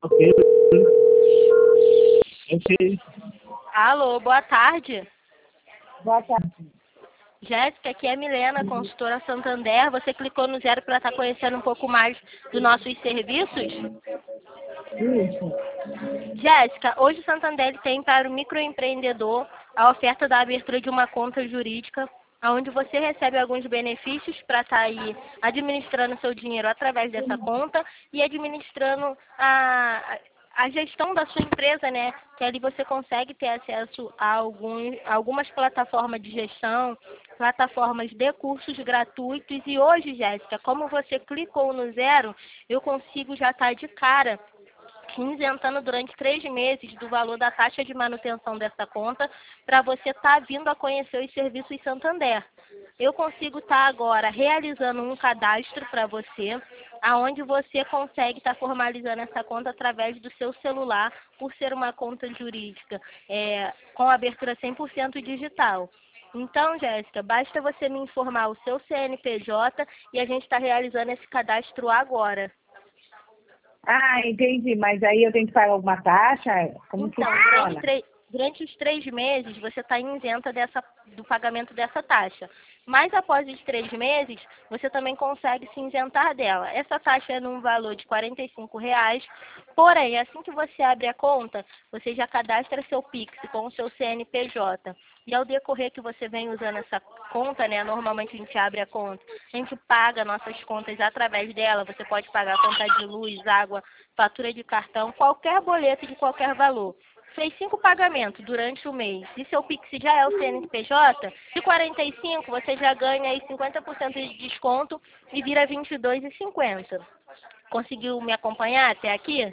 Ok, ok. Alô, boa tarde. Boa tarde. Jéssica, aqui é a Milena, consultora Santander. Você clicou no zero para estar conhecendo um pouco mais dos nossos serviços? Isso. Jéssica, hoje o Santander tem para o microempreendedor a oferta da abertura de uma conta jurídica, onde você recebe alguns benefícios para estar aí administrando seu dinheiro através dessa conta e administrando a gestão da sua empresa, né? Que ali você consegue ter acesso a algumas plataformas de gestão, plataformas de cursos gratuitos. E hoje, Jéssica, como você clicou no zero, eu consigo já estar de cara isentando durante 3 meses do valor da taxa de manutenção dessa conta para você estar vindo a conhecer os serviços Santander. Eu consigo estar agora realizando um cadastro para você, aonde você consegue estar formalizando essa conta através do seu celular, por ser uma conta jurídica com abertura 100% digital. Então, Jéssica, basta você me informar o seu CNPJ e a gente está realizando esse cadastro agora. Ah, entendi. Mas aí eu tenho que pagar alguma taxa? Como que Então, funciona? durante os 3 meses, você está isenta do pagamento dessa taxa. Mas após os 3 meses, você também consegue se isentar dela. Essa taxa é num valor de R$ 45, porém, assim que você abre a conta, você já cadastra seu Pix com o seu CNPJ. E ao decorrer que você vem usando essa conta, né, normalmente a gente abre a conta, a gente paga nossas contas através dela, você pode pagar conta de luz, água, fatura de cartão, qualquer boleto de qualquer valor. Fez 5 pagamentos durante o mês. E seu Pix já é o CNPJ, de 45 você já ganha aí 50% de desconto e vira R$ 22,50. Conseguiu me acompanhar até aqui?